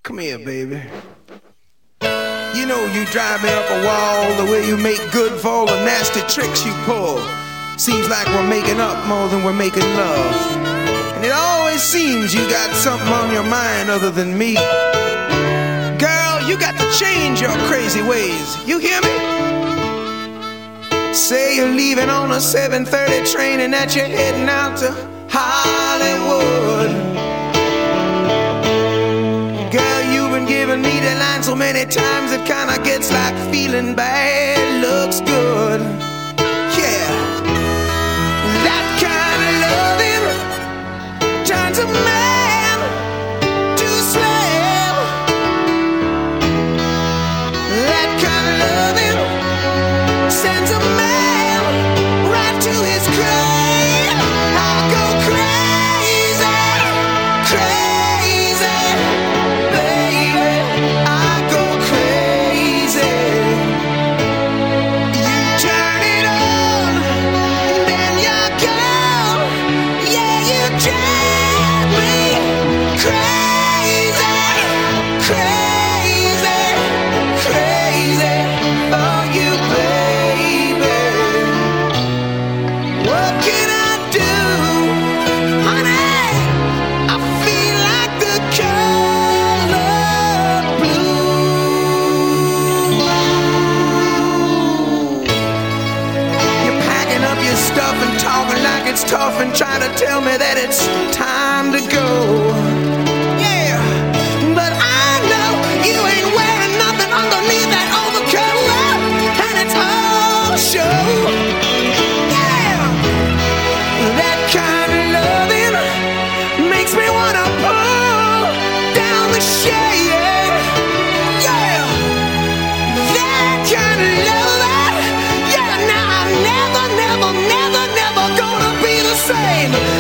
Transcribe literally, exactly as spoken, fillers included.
Come here, baby. You know you drive me up a wall, the way you make good for all the nasty tricks you pull. Seems like we're making up more than we're making love. And it always seems you got something on your mind other than me. Girl, you got to change your crazy ways. You hear me? Say you're leaving on a seven thirty train and that you're heading out to Hollywood. Girl, you've been giving me the line so many times it kinda gets like feeling bad looks good. Yeah, that kind of loving turns a man to a slave. That kind of loving sends a man right to his grave. I go crazy, crazy, baby. I go crazy. You turn it on, then you're gone. Yeah, you drive me crazy, crazy, crazy for you, baby. What can I do, honey? I feel like the color blue. You're packing up your stuff and talking like it's tough and trying to tell me that it's time to go. Yeah, but I know you ain't wearing nothing underneath that overcoat, and it's all show. Yeah, that kind of loving makes me wanna pull down the shade. Yeah, that kind of loving. Yeah, now I'm never, never, never, never gonna be the same.